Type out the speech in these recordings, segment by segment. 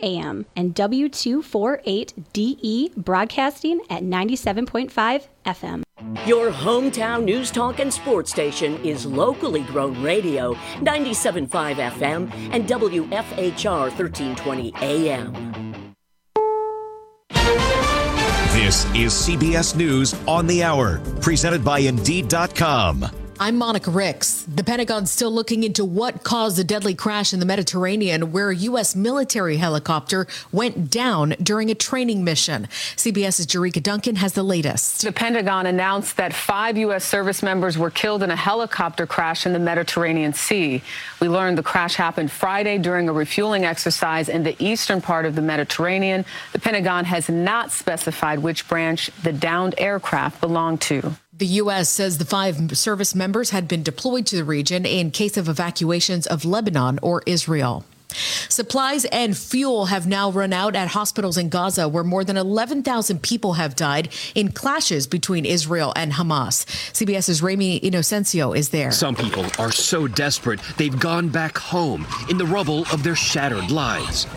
AM and W248DE broadcasting at 97.5 FM. Your hometown news, talk, and sports station is locally grown radio, 97.5 FM and WFHR 1320 AM. This is CBS News on the Hour, presented by Indeed.com. I'm Monica Ricks. The Pentagon's still looking into what caused the deadly crash in the Mediterranean, where a U.S. military helicopter went down during a training mission. CBS's Jerika Duncan has the latest. The Pentagon announced that 5 U.S. service members were killed in a helicopter crash in the Mediterranean Sea. We learned the crash happened Friday during a refueling exercise in the eastern part of the Mediterranean. The Pentagon has not specified which branch the downed aircraft belonged to. The U.S. says the 5 service members had been deployed to the region in case of evacuations of Lebanon or Israel. Supplies and fuel have now run out at hospitals in Gaza, where more than 11,000 people have died in clashes between Israel and Hamas. CBS's Rami Inocencio is there. Some people are so desperate they've gone back home in the rubble of their shattered lives.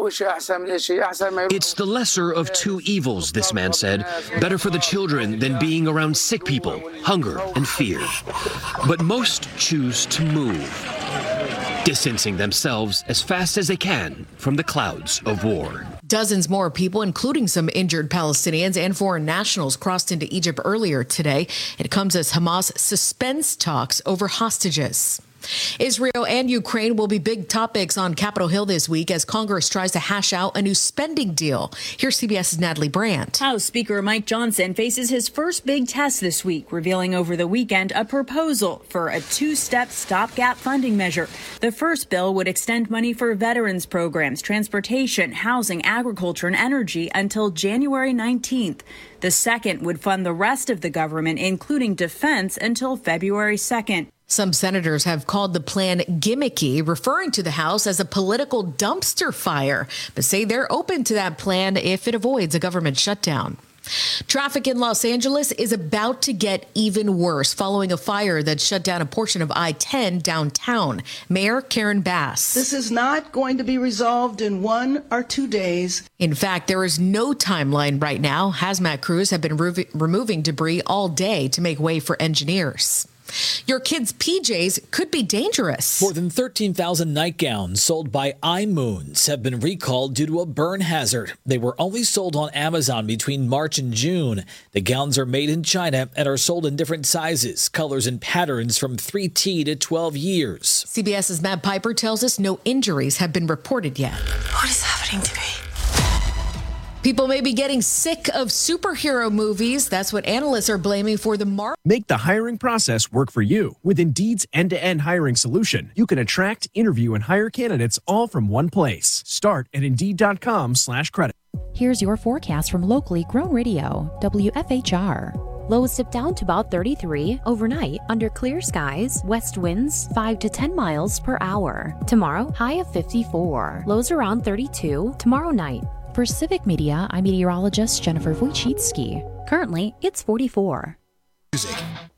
It's the lesser of two evils, this man said. Better for the children than being around sick people, hunger and fear. But most choose to move, distancing themselves as fast as they can from the clouds of war. Dozens more people, including some injured Palestinians and foreign nationals, crossed into Egypt earlier today. It comes as Hamas suspends talks over hostages. Israel and Ukraine will be big topics on Capitol Hill this week as Congress tries to hash out a new spending deal. Here's CBS's Natalie Brandt. House Speaker Mike Johnson faces his first big test this week, revealing over the weekend a proposal for a 2-step stopgap funding measure. The first bill would extend money for veterans programs, transportation, housing, agriculture, and energy until January 19th. The second would fund the rest of the government, including defense, until February 2nd. Some senators have called the plan gimmicky, referring to the House as a political dumpster fire, but say they're open to that plan if it avoids a government shutdown. Traffic in Los Angeles is about to get even worse following a fire that shut down a portion of I-10 downtown. Mayor Karen Bass. This is not going to be resolved in 1 or 2 days. In fact, there is no timeline right now. Hazmat crews have been removing debris all day to make way for engineers. Your kids' PJs could be dangerous. More than 13,000 nightgowns sold by iMoons have been recalled due to a burn hazard. They were only sold on Amazon between March and June. The gowns are made in China and are sold in different sizes, colors, and patterns from 3T to 12 years. CBS's Matt Piper tells us no injuries have been reported yet. What is happening to me? People may be getting sick of superhero movies. That's what analysts are blaming for the market. Make the hiring process work for you. With Indeed's end-to-end hiring solution, you can attract, interview, and hire candidates all from one place. Start at Indeed.com/credit. Here's your forecast from locally grown radio, WFHR. Lows dip down to about 33 overnight under clear skies, west winds 5 to 10 miles per hour. Tomorrow, high of 54. Lows around 32 tomorrow night. For Civic Media, I'm meteorologist Jennifer Wojcicki. Currently, it's 44. Music.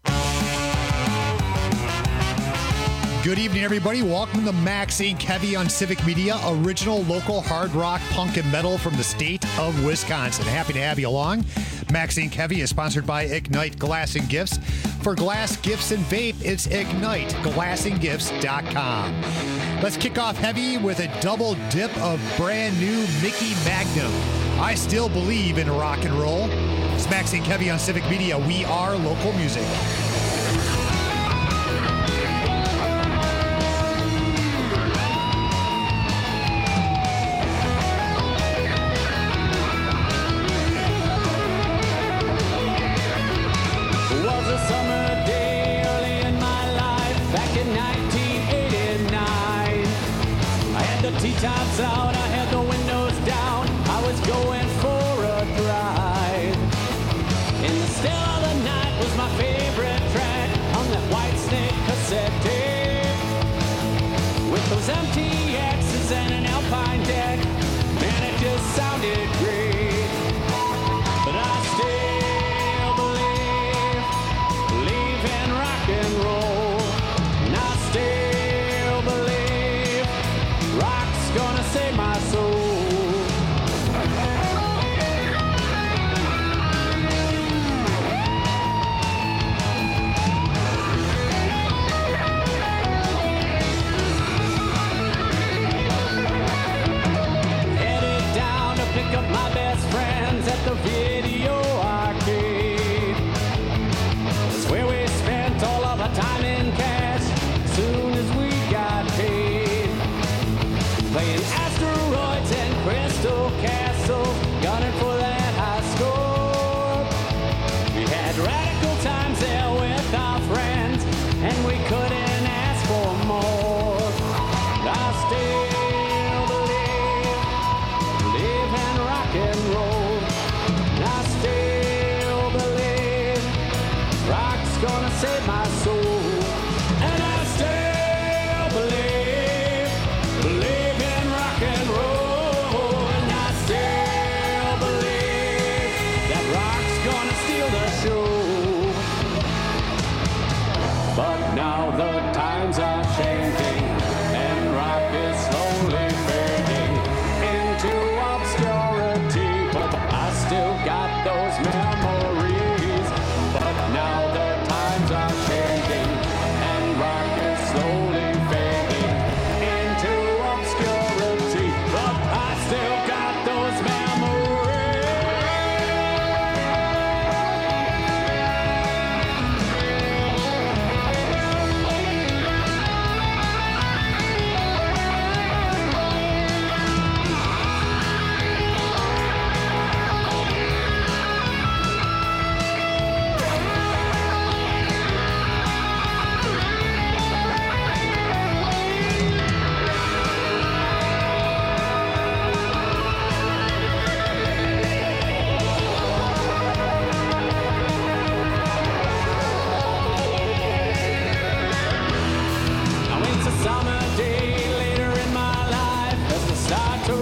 Good evening, everybody. Welcome to Maxine Kevy on Civic Media, original local hard rock, punk, and metal from the state of Wisconsin. Happy to have you along. Maxine Kevy is sponsored by Ignite Glass and Gifts. For glass, gifts, and vape, it's Ignite, glassandgifts.com. Let's kick off heavy with a double dip of brand new Mickey Magnum. I still believe in rock and roll. It's Maxine Kevy on Civic Media. We are local music. Tops out, I had the windows down, I was going for a drive. In the still of the night was my favorite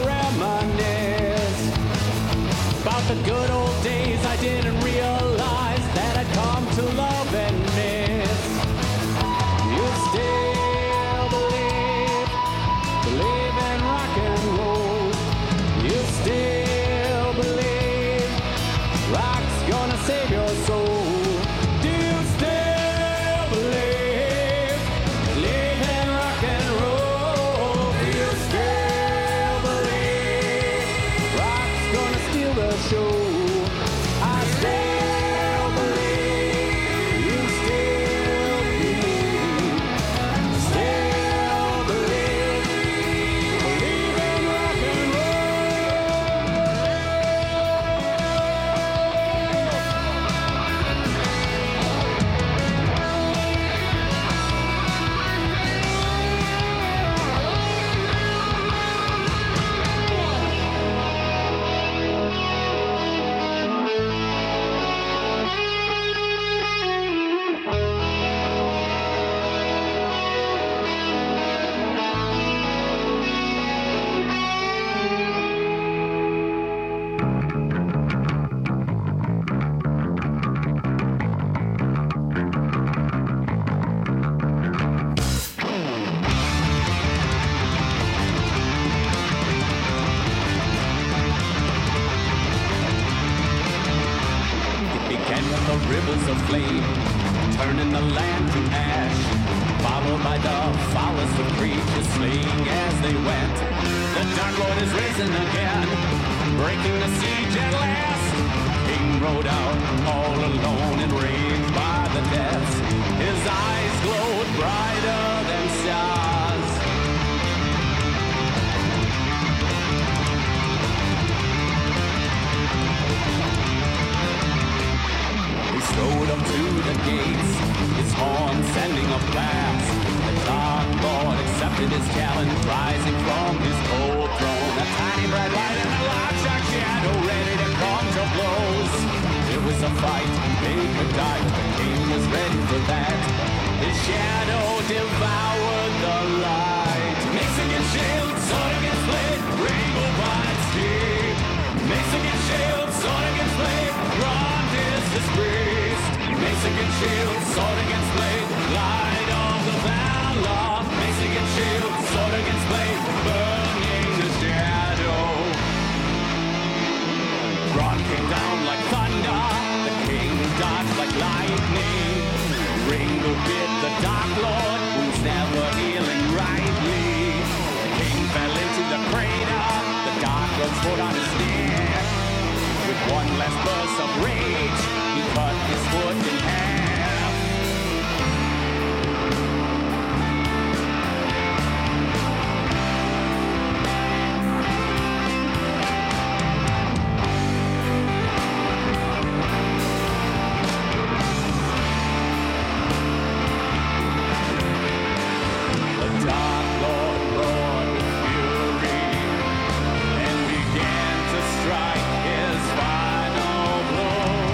reminisce about the good old days I didn't realize that I'd come to love and miss. You still believe in rock and roll. You still believe rock's gonna save your soul. Do you still believe in rock and roll? Do you still believe rock's gonna steal the show? I still believe, you still believe in rock and the rivers of flame, turning the land to ash, followed by the foulest of creatures slain as they went. The Dark Lord is risen again, breaking the siege at last. King rode out all alone and raved by the deaths. His eyes glowed brighter than stars. He strode up to the gates, his horn sending a blast. The Dark Lord accepted his challenge, rising from his cold throne. A tiny bright light and a large dark shadow ready to come to blows. It was a fight, they could die, but the king was ready for that. His shadow devoured the light. Mace against shield, sword against blade, rainbow vines deep. Mace against shield, sword against blade, Grant is his priest. Mace against shield, sword against blade, light of the valor. Mace against shield, sword against blade, burning the shadow. Grant came down like thunder, the king dodged like lightning. Ringo bit the Dark Lord, who's never healing rightly. The king fell into the crater, the Dark Lord's foot on his neck. With one last burst of rage, he cut his foot in half. The Dark Lord roared with fury and began to strike his final blow.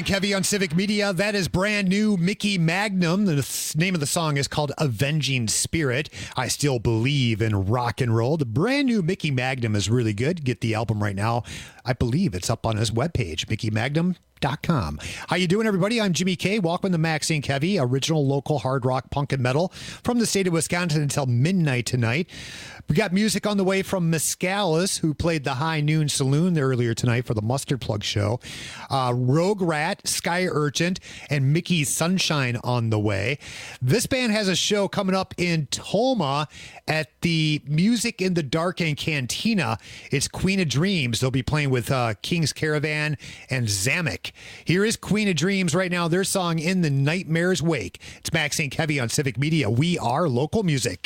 and Kevy on Civic Media. That is brand new Mickey Magnum. The name of the song is called Avenging Spirit. I still believe in rock and roll. The brand new Mickey Magnum is really good. Get the album right now. I believe it's up on his webpage, MickeyMagnum.com. How you doing, everybody? I'm Jimmy K. Welcome to Maxie and Kevy, original local hard rock, punk, and metal from the state of Wisconsin until midnight tonight. We got music on the way from Mescalis, who played the High Noon Saloon earlier tonight for the Mustard Plug show. Rogue Rat, Sky Urchin, and Mickey Sunshine on the way. This band has a show coming up in Toma at the Music in the Dark and Cantina. It's Queen of Dreams. They'll be playing with King's Caravan and Zamek. Here is Queen of Dreams right now, their song In the Nightmare's Wake. It's Maxie and Kevy on Civic Media. We are local music.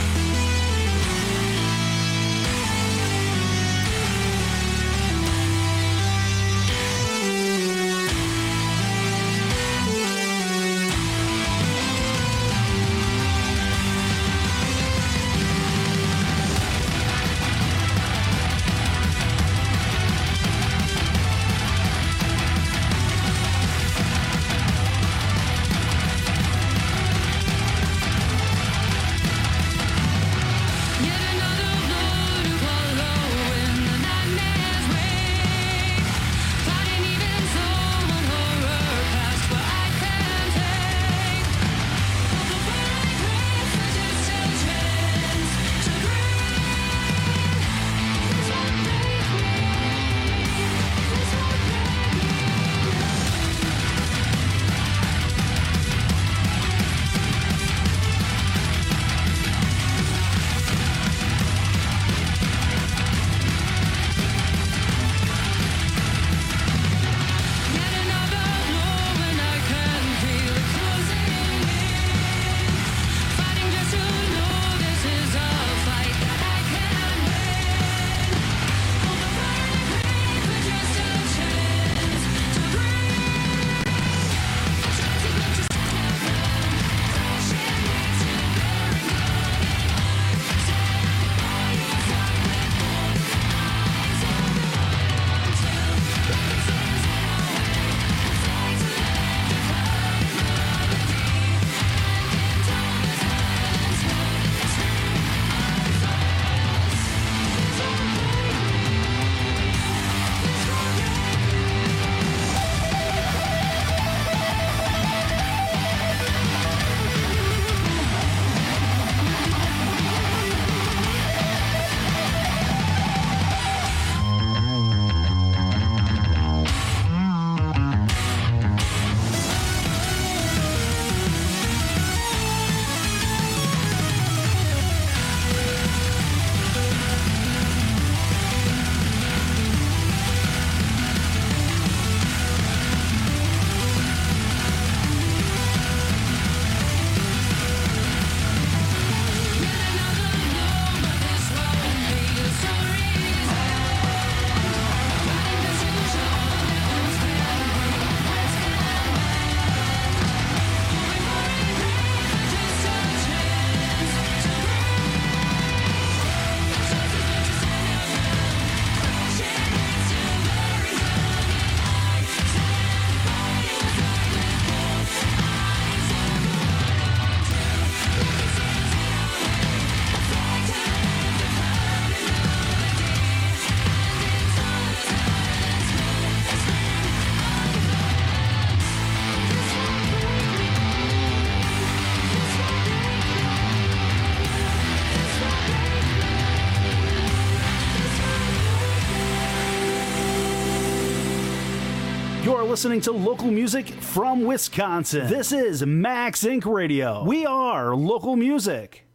You're listening to local music from Wisconsin. This is Max Inc. Radio. We are local music.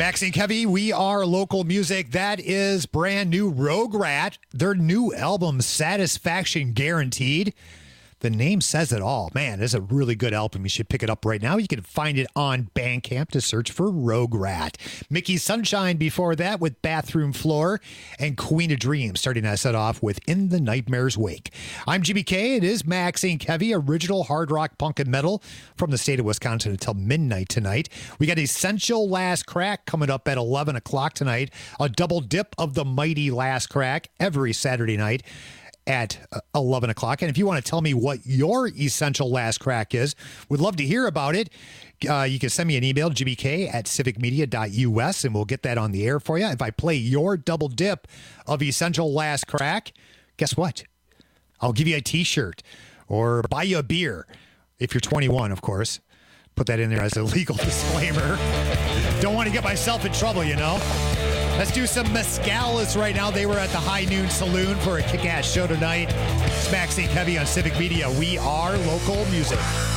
Max and Kevy, we are local music. That is brand new Rogue Rat. Their new album, Satisfaction Guaranteed. The name says it all. Man, it's a really good album. You should pick it up right now. You can find it on Bandcamp to search for Rogue Rat. Mickey Sunshine before that with Bathroom Floor, and Queen of Dreams starting that set off with In the Nightmare's Wake. I'm Jimmy K. It is Max and Kevy, original hard rock, punk, and metal from the state of Wisconsin until midnight tonight. We got Essential Last Crack coming up at 11 o'clock tonight. A double dip of the mighty Last Crack every Saturday night at 11 o'clock. And if you want to tell me what your Essential Last Crack is, would love to hear about it. You can send me an email, jimmyk@civicmedia.us, and we'll get that on the air for you. If I play your double dip of Essential Last Crack, guess what? I'll give you a t-shirt or buy you a beer. If you're 21, of course. Put that in there as a legal disclaimer. Don't want to get myself in trouble, you know. Let's do some Mescalis right now. They were at the High Noon Saloon for a kick-ass show tonight. It's Max and Kevy on Civic Media. We are local music.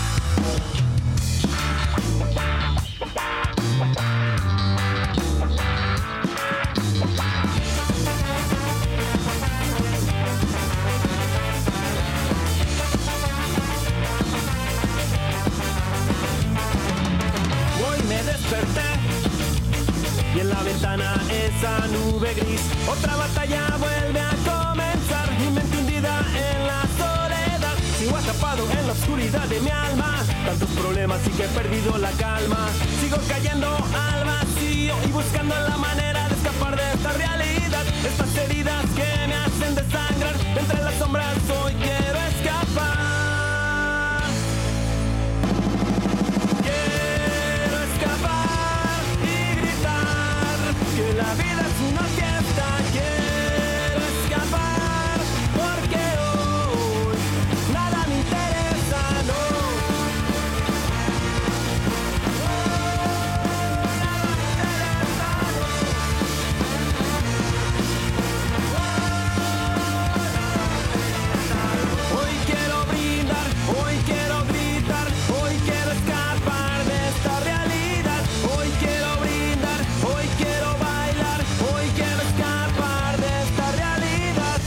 Hoy me desperté y en la ventana esa nube gris. Otra batalla vuelve a comenzar. Mi mente hundida en la soledad. Sigo atrapado en la oscuridad de mi alma. Tantos problemas y que he perdido la calma. Sigo cayendo al vacío y buscando la manera de escapar de esta realidad. Estas heridas que me hacen desangrar. Entre las sombras hoy quiero escapar. Quiero escapar y gritar que la vida es una fiesta. Quiero escapar porque hoy nada me interesa, no. Hoy quiero brindar, hoy quiero gritar, hoy quiero escapar de esta realidad. Hoy quiero brindar, hoy quiero bailar, hoy quiero escapar de esta realidad.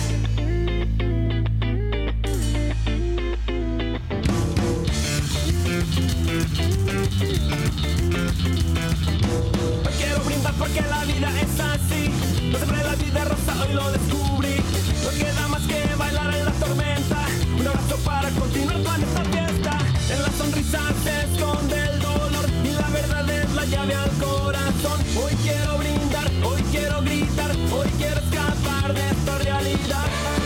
Hoy quiero brindar porque la vida es así. No siempre la vida es rosa, hoy lo descubrí. No queda más que bailar en la tormenta. Un abrazo para continuar con esta fiesta. En la sonrisa se esconde el dolor y la verdad es la llave al corazón. Hoy quiero brindar, hoy quiero gritar, hoy quiero escapar de esta realidad.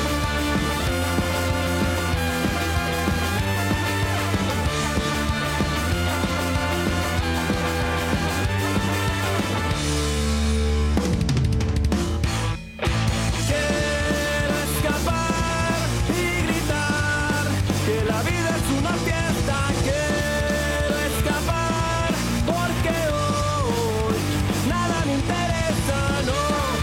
Quiero escapar y gritar que la vida es una fiesta. Quiero escapar porque hoy nada me interesa, no.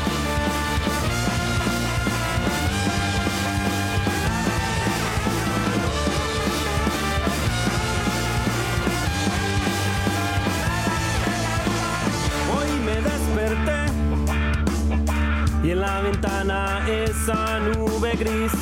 Hoy me desperté y en la ventana esa nube gris.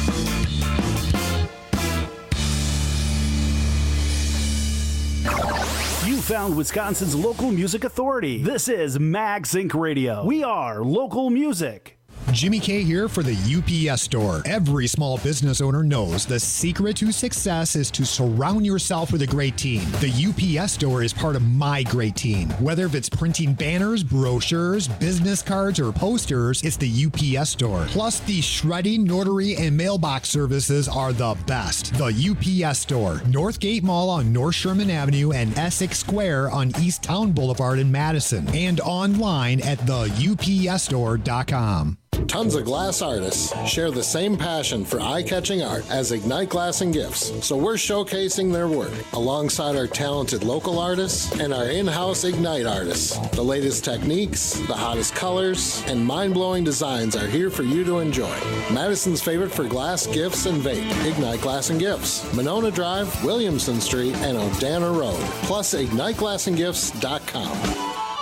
You found Wisconsin's local music authority. This is Mag Sync Radio. We are local music. Jimmy K here for the UPS Store. Every small business owner knows the secret to success is to surround yourself with a great team. The UPS Store is part of my great team. Whether it's printing banners, brochures, business cards, or posters, it's the UPS Store. Plus, the shredding, notary, and mailbox services are the best. The UPS Store. Northgate Mall on North Sherman Avenue and Essex Square on East Town Boulevard in Madison. And online at theupsstore.com. Tons of glass artists share the same passion for eye-catching art as Ignite Glass and Gifts, so we're showcasing their work alongside our talented local artists and our in-house Ignite artists. The latest techniques, the hottest colors, and mind-blowing designs are here for you to enjoy. Madison's favorite for glass, gifts, and vape, Ignite Glass and Gifts, Monona Drive, Williamson Street, and O'Dana Road, plus IgniteGlassandGifts.com.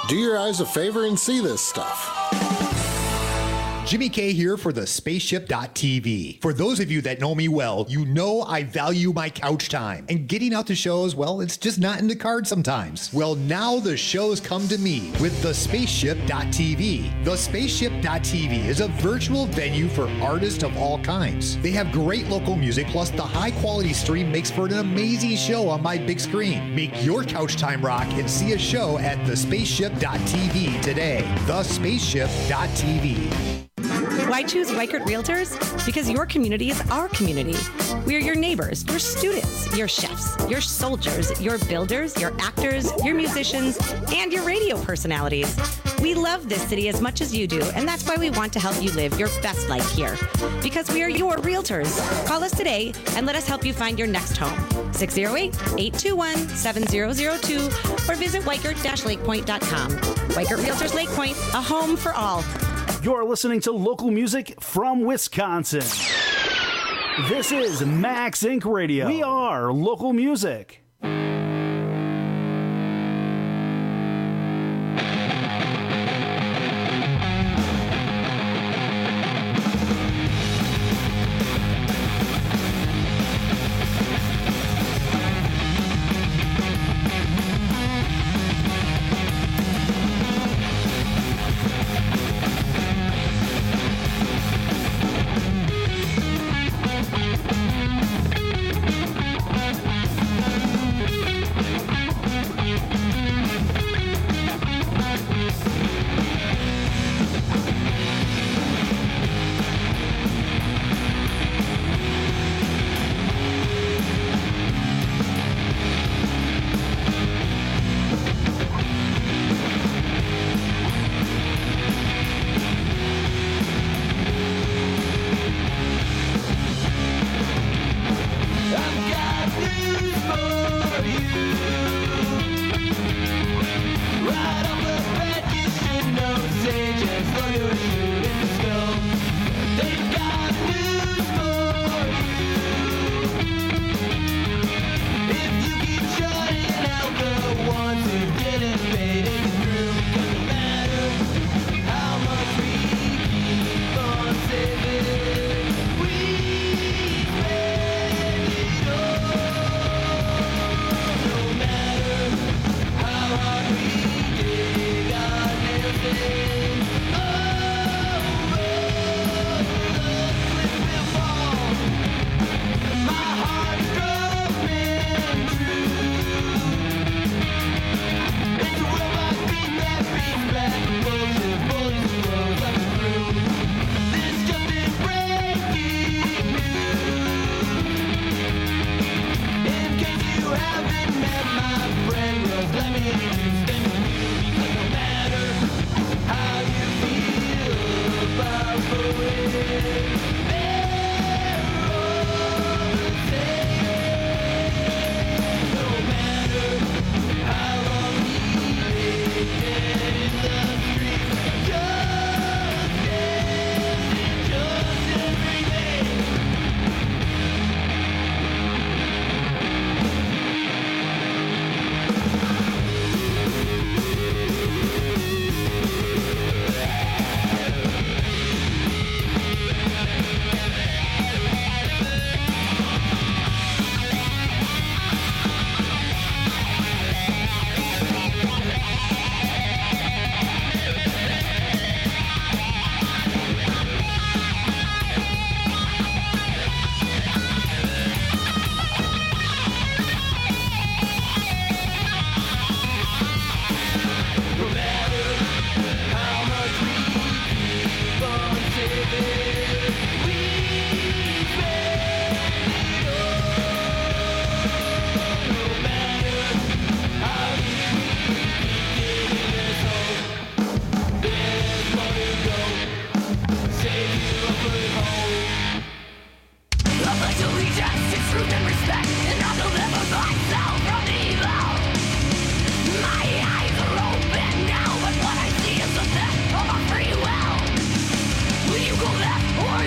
Do your eyes a favor and see this stuff. Jimmy K here for the Spaceship.tv. For those of you that know me well, you know I value my couch time. And getting out to shows, well, it's just not in the cards sometimes. Well, now the shows come to me with the Spaceship.tv. The Spaceship.tv is a virtual venue for artists of all kinds. They have great local music, plus the high quality stream makes for an amazing show on my big screen. Make your couch time rock and see a show at the Spaceship.tv today. The Spaceship.tv. Why choose Weichert Realtors? Because your community is our community. We are your neighbors, your students, your chefs, your soldiers, your builders, your actors, your musicians, and your radio personalities. We love this city as much as you do, and that's why we want to help you live your best life here. Because we are your realtors. Call us today and let us help you find your next home. 608-821-7002 or visit Weichert-LakePoint.com. Weichert Realtors Lake Point, a home for all. You're listening to local music from Wisconsin. This is Max Inc. Radio. We are local music. Or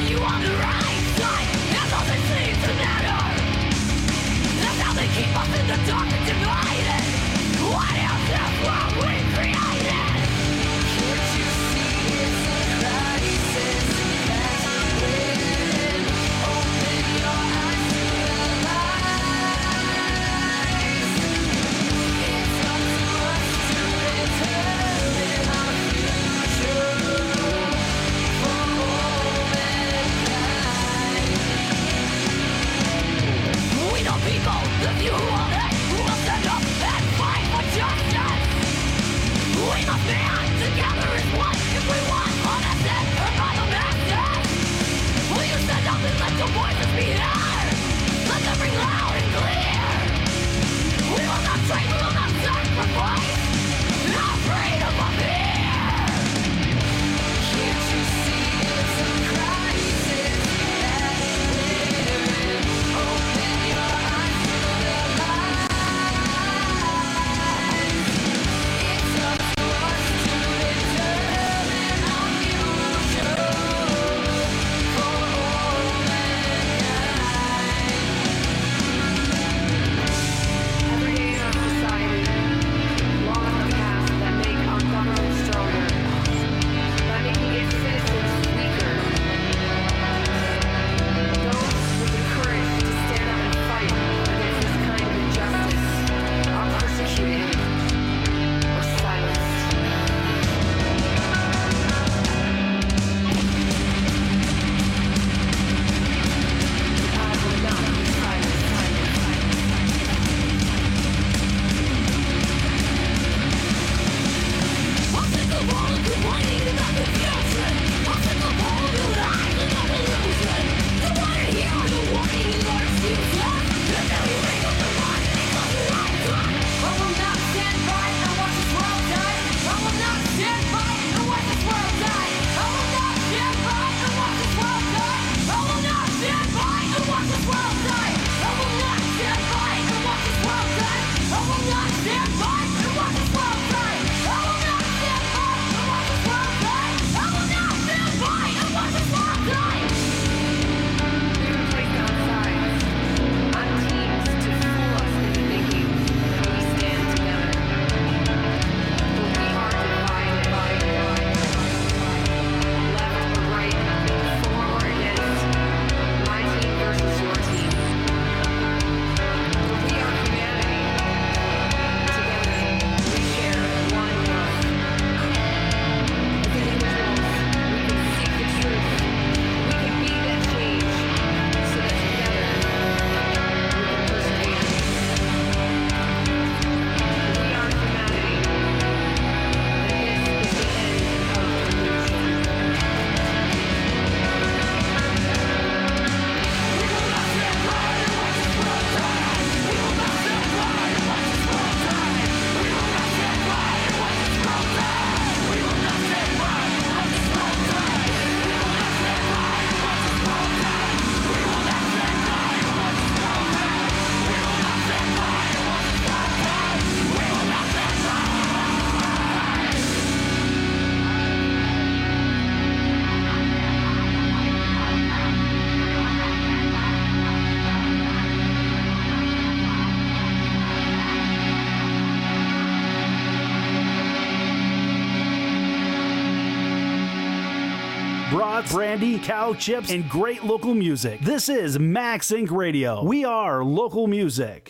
brats, brandy, cow chips, and great local music. This is Max Inc. Radio. We are local music.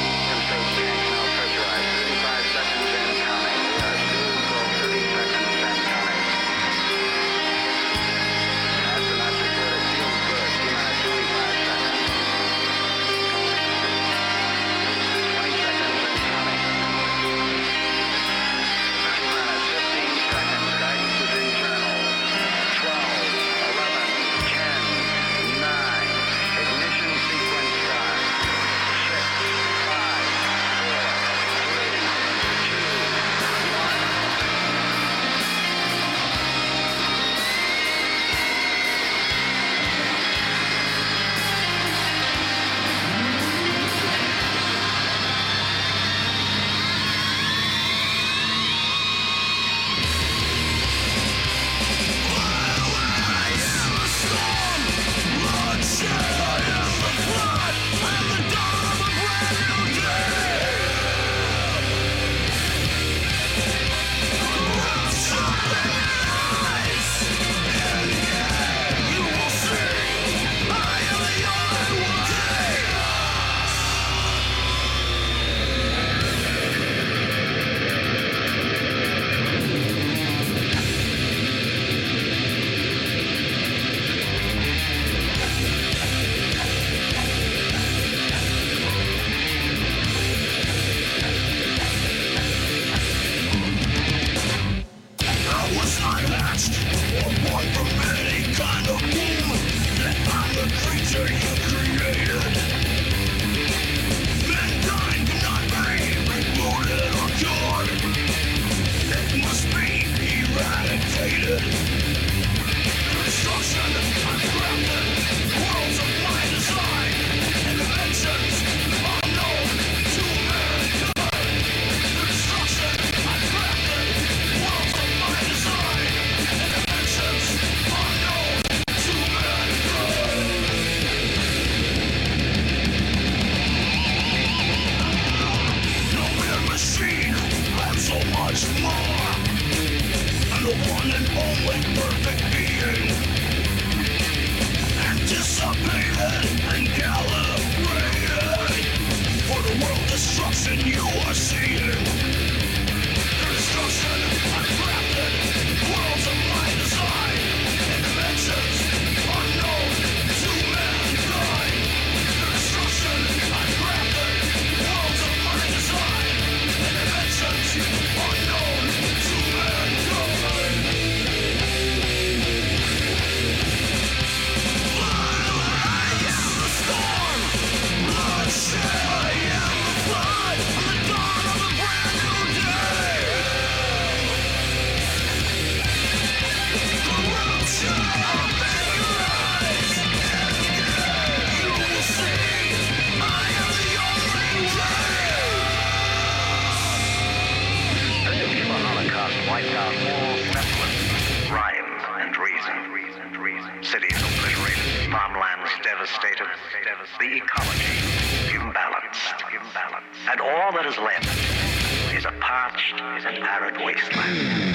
And all that is left is a parched and arid wasteland.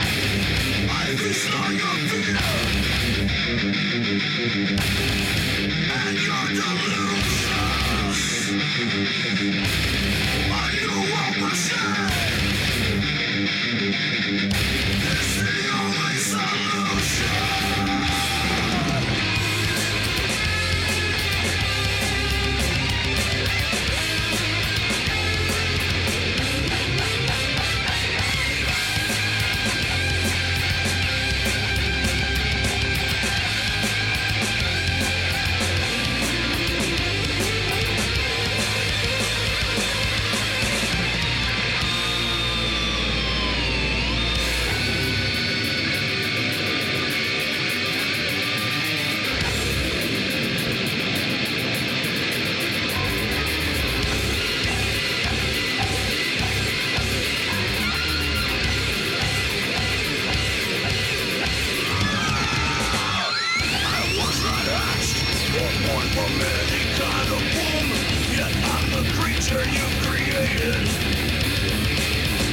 Life is like a fear, and your delusions. Are you overshadowed? It's the only solution.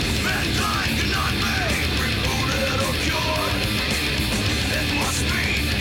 Mankind cannot be rebooted or cured. It must be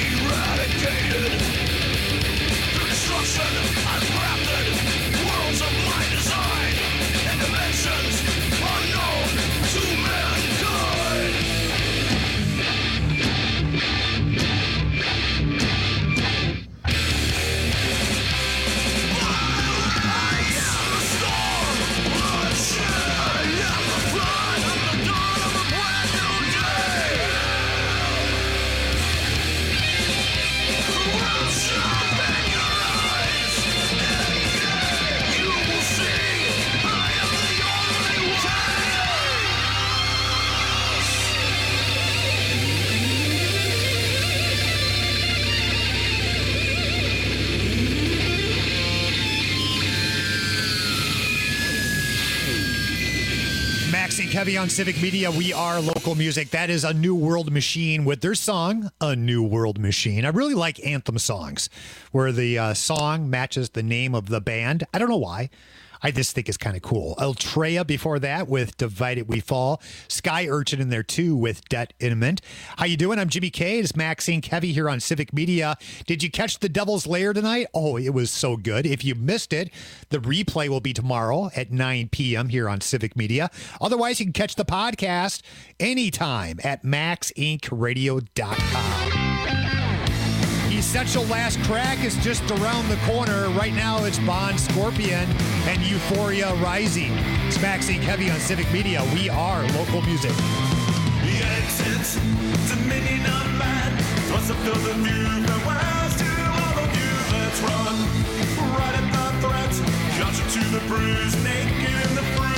and Kevy on Civic Media. We are local music. That is A New World Machine with their song, A New World Machine. I really like anthem songs where the song matches the name of the band. I don't know why. I just think it's kind of cool. Ultrea before that with Divided We Fall. Sky Urchin in there too with Debt Imminent. How you doing? I'm Jimmy K. It's Maxine Kevy here on Civic Media. Did you catch The Devil's Lair tonight? Oh, it was so good. If you missed it, the replay will be tomorrow at 9 p.m. here on Civic Media. Otherwise, you can catch the podcast anytime at maxincradio.com. Essential Last Crack is just around the corner. Right now, it's Bon Scorpion and Euphoria Rising. It's Maxine Kevy on Civic Media. We are local music. The exit, Dominion unmanned. Thrust up to the view, farewells to all of you. Let's run, right at the threat. Got you to the bruise, naked in the breeze.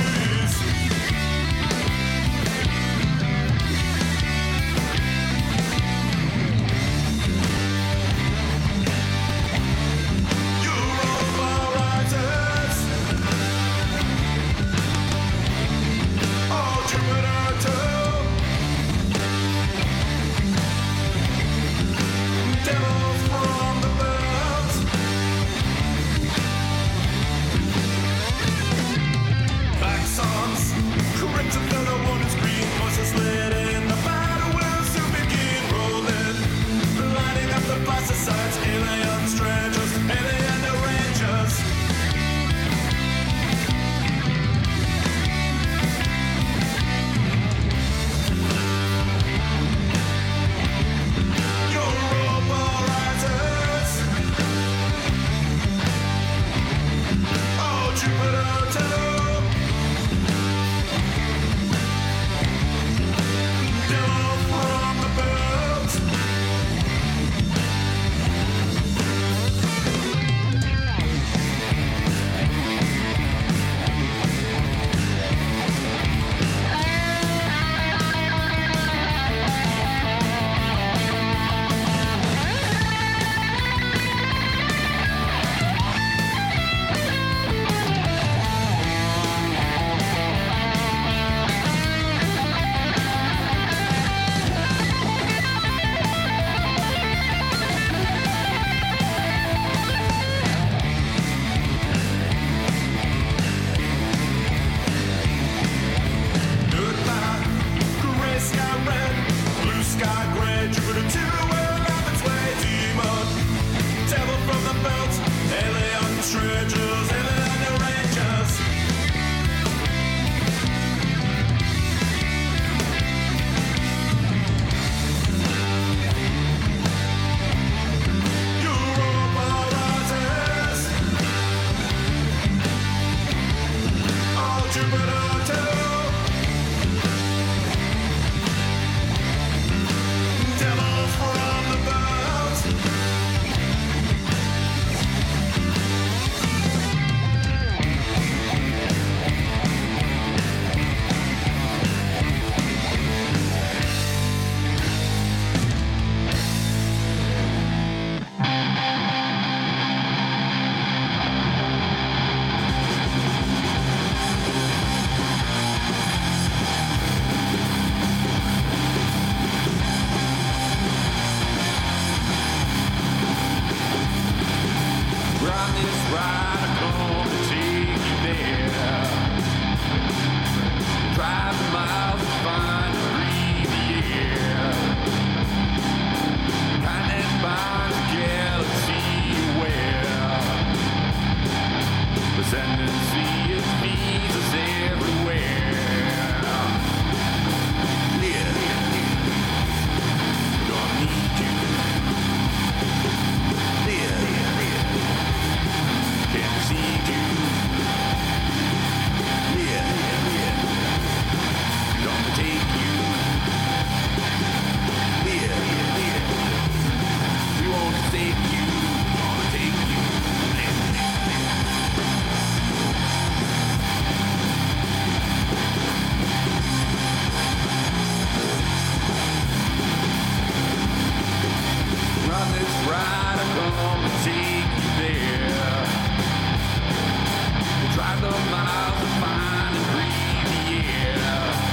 Drive the miles to find and breathe the air.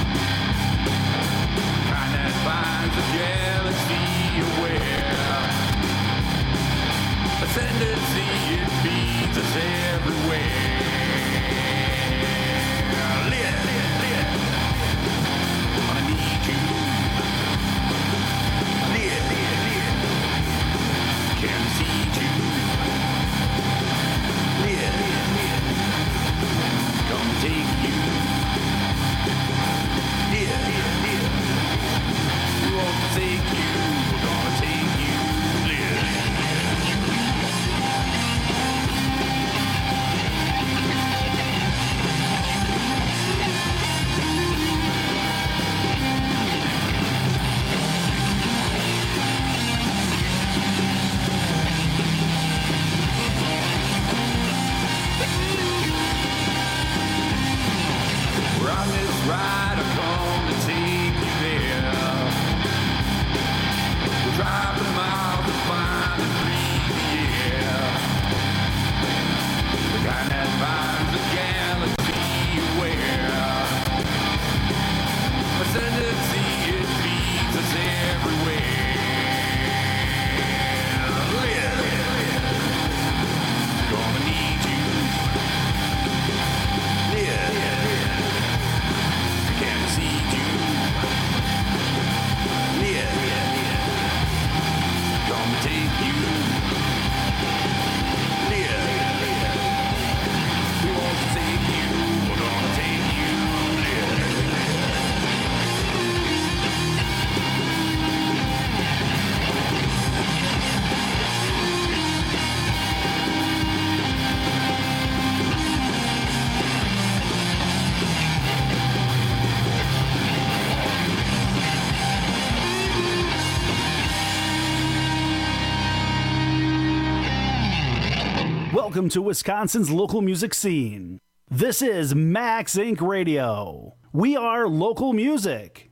Welcome to Wisconsin's local music scene. This is Max Inc. Radio. We are local music.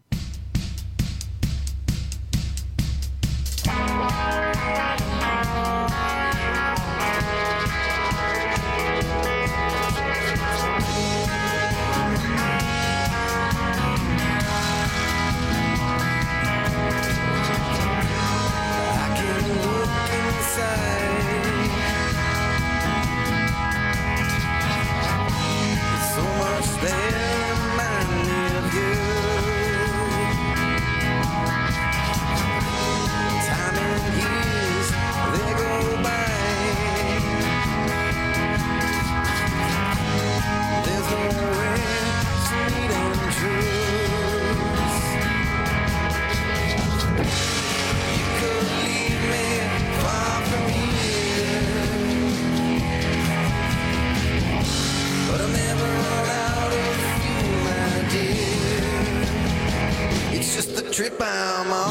Trip I'm on.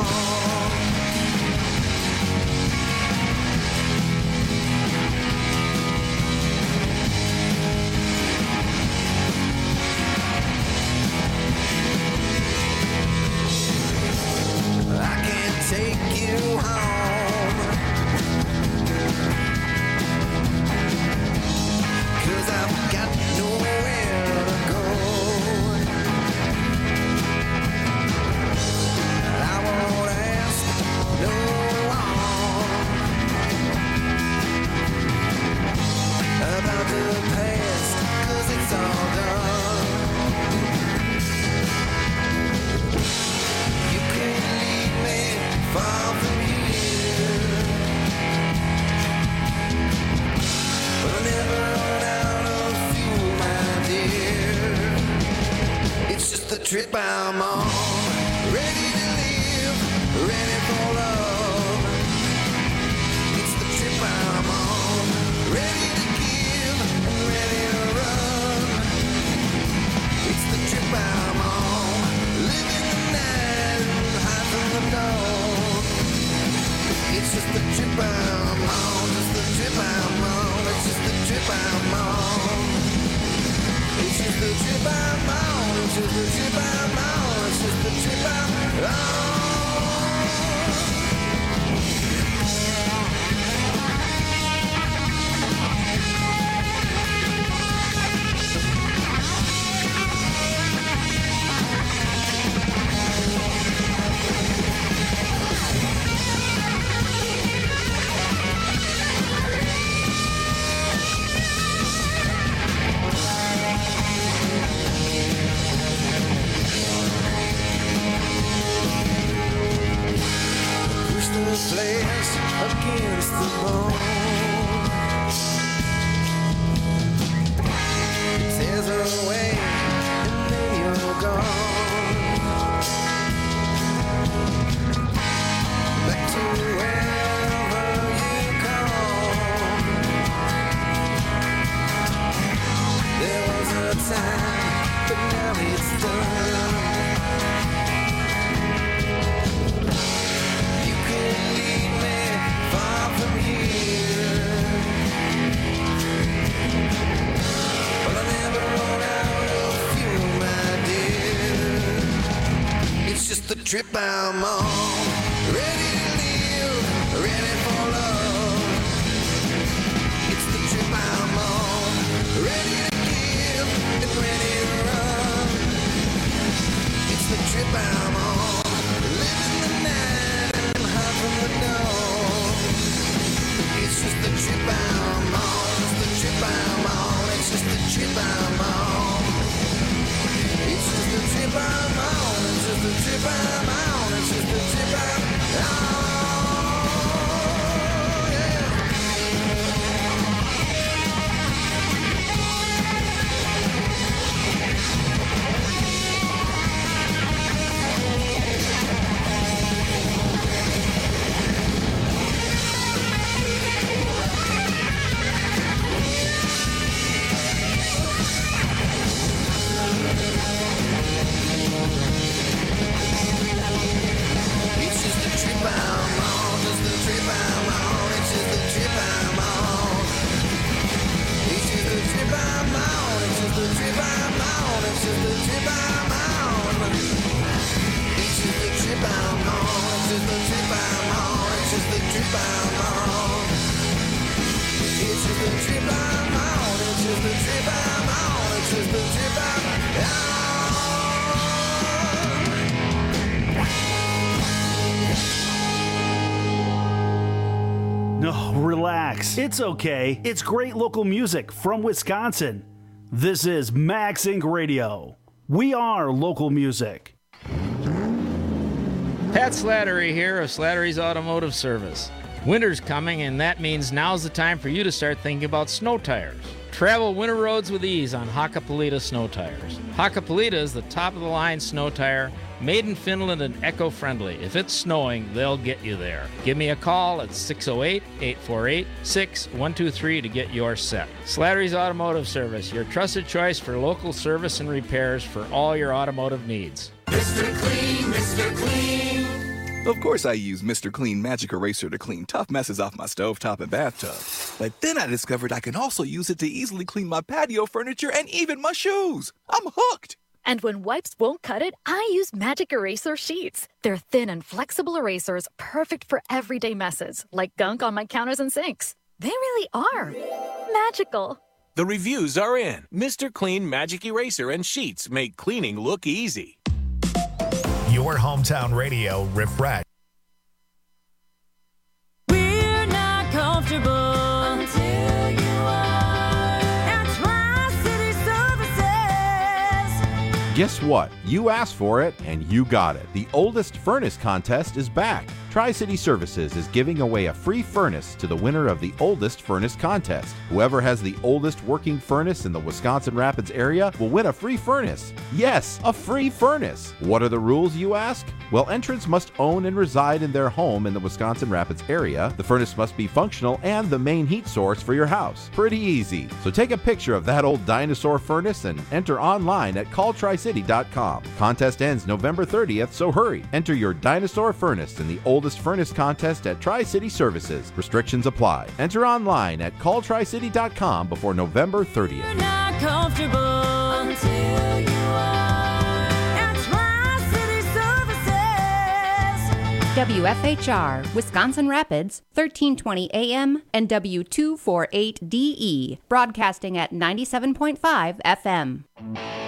I can't take you home, 'cause I've got nowhere to go. About the past, 'cause it's all done. You can't leave me far from here, but I'll never run out of fuel, my dear. It's just the trip I'm on, ready to live, ready for love. It's the trip I'm on, ready to ready to run. It's the trip I'm on, living the night and high from the dawn. It's just the trip I'm on, just the trip I'm on. It's just the trip I'm on. It's just the trip I'm on. It's just the trip I'm on. It's just the trip I'm on. Flesh against the bone, it tears away and then you're gone. Back to wherever you come. There was a time, but now it's done. The trip I'm on, ready to live, ready for love. It's the trip I'm on, ready to give and ready to run. It's the trip I'm on, living the night and high from the dawn. It's just the trip I'm on, it's the trip I'm on. It's just the trip I'm on. It's just the trip I'm on. It's just the trip I'm on. It's just the trip trip I'm on. It's just the trip I'm on. It's just the trip I'm on. No, relax. It's okay. It's great local music from Wisconsin. This is Max Inc. Radio. We are local music. Pat Slattery here of Slattery's Automotive Service. Winter's coming, and that means now's the time for you to start thinking about snow tires. Travel winter roads with ease on Hakkapeliitta snow tires. Hakkapeliitta is the top-of-the-line snow tire, made in Finland and eco-friendly. If it's snowing, they'll get you there. Give me a call at 608-848-6123 to get yours set. Slattery's Automotive Service, your trusted choice for local service and repairs for all your automotive needs. Mr. Clean, Mr. Clean. Of course I use Mr. Clean Magic Eraser to clean tough messes off my stovetop and bathtub. But then I discovered I can also use it to easily clean my patio furniture and even my shoes. I'm hooked. And when wipes won't cut it, I use Magic Eraser Sheets. They're thin and flexible erasers, perfect for everyday messes, like gunk on my counters and sinks. They really are magical. The reviews are in. Mr. Clean Magic Eraser and Sheets make cleaning look easy. Your hometown radio refresh. We're not comfortable until you are at Tri-City Services. Guess what? You asked for it and you got it. The oldest furnace contest is back. Tri-City Services is giving away a free furnace to the winner of the oldest furnace contest. Whoever has the oldest working furnace in the Wisconsin Rapids area will win a free furnace. Yes, a free furnace. What are the rules, you ask? Well, entrants must own and reside in their home in the Wisconsin Rapids area. The furnace must be functional and the main heat source for your house. Pretty easy. So take a picture of that old dinosaur furnace and enter online at calltricity.com. Contest ends November 30th, so hurry. Enter your dinosaur furnace in the oldest furnace contest at Tri-City Services. Restrictions apply. Enter online at calltricity.com before November 30th. You're not comfortable until you are at Tri-City Services. WFHR, Wisconsin Rapids, 1320 AM and W248DE, broadcasting at 97.5 FM.